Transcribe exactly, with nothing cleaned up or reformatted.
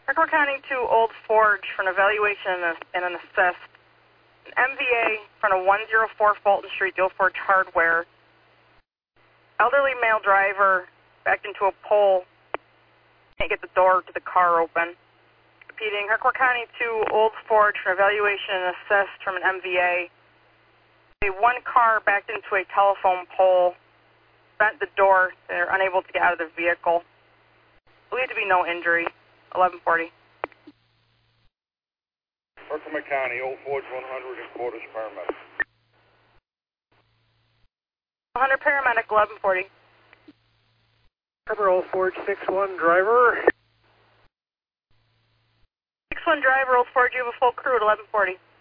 Harcourt County to Old Forge for an evaluation and, a, and an assist. An M V A in front of one oh four Fulton Street, the Old Forge Hardware. Elderly male driver backed into a pole. Can't get the door to the car open. Repeating, Harcourt County to Old Forge for an evaluation and assist from an M V A. A one car backed into a telephone pole. Bent the door. They're unable to get out of the vehicle. Believed to be no injury. eleven forty. Herkimer County, Old Forge one hundred and quarters paramedic. one hundred paramedic, eleven forty. Cover Old Forge six one driver. six one driver, Old Forge, you have a full crew at eleven forty.